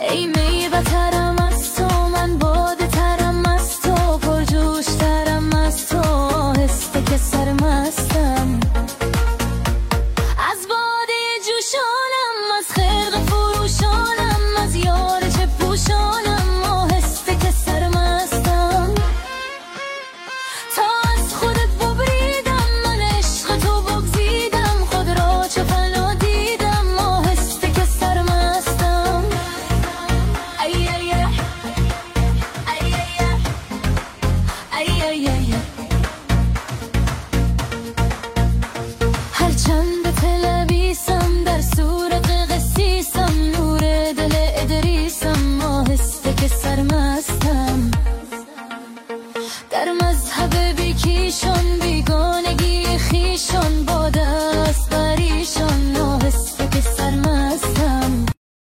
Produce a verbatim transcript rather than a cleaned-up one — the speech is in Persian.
ای میوه ترم از تو، من باده ترم از تو، پرجوش ترم از تو، آهسته که سرمستم از باده جوشانم، از خرق فروشانم، از یار چه پوشانم، آهسته که سرمستم تا از خودت ببریدم، من عشق تو بگزیدم، خود را چه فنا دیدم، آهسته که سرمستم ای ای ای ای ای ای ای ای هر چند تلویسم در صورت قسیسم، نور دل ادریسم، آهسته که سرمستم